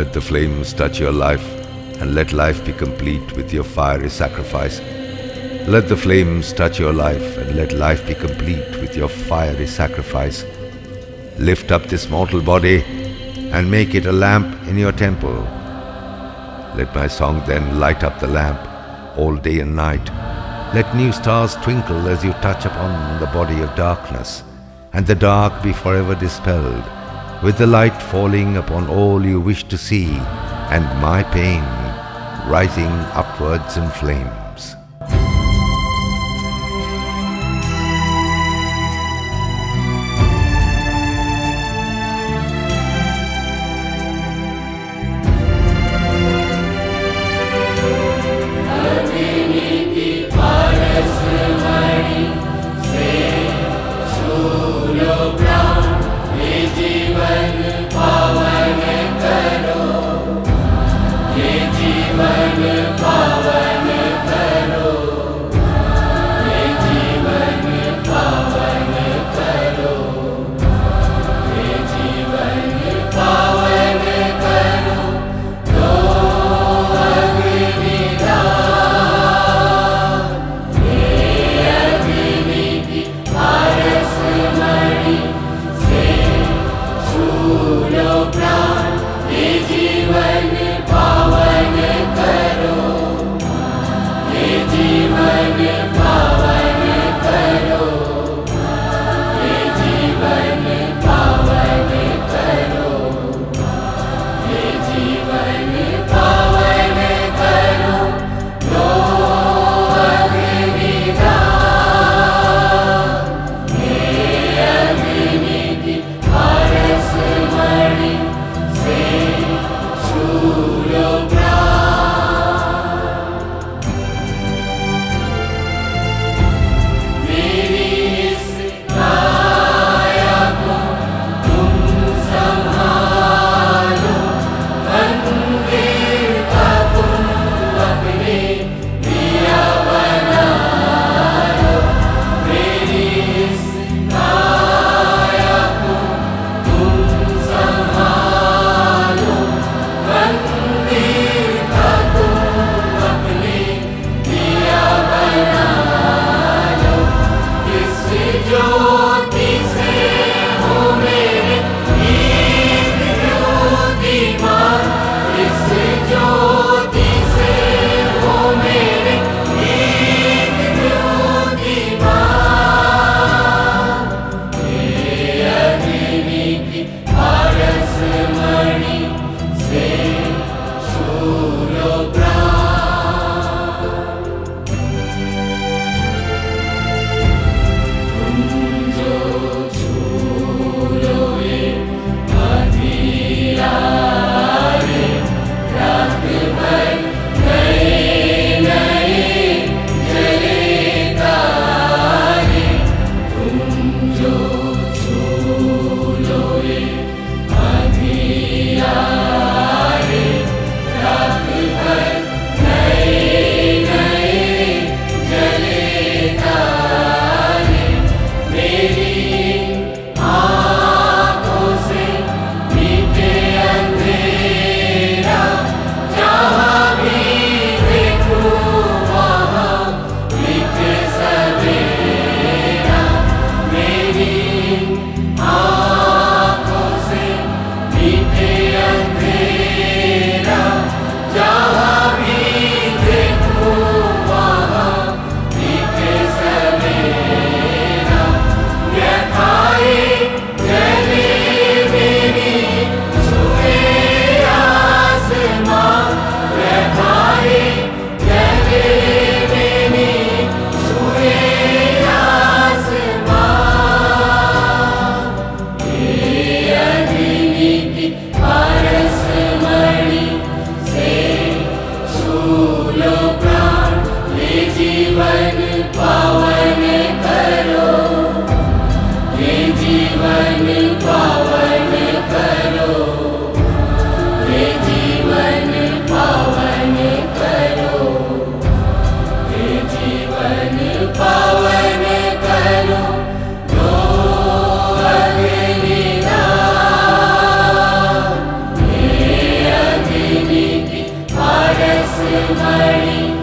Let the flames touch your life, and let life be complete with your fiery sacrifice. Let the flames touch your life, and let life be complete with your fiery sacrifice. Lift up this mortal body, and make it a lamp in your temple. Let my song then light up the lamp all day and night. Let new stars twinkle as you touch upon the body of darkness, and the dark be forever dispelled, with the light falling upon all you wish to see, and my pain rising upwards in flames. जीवन पावन करो। மணி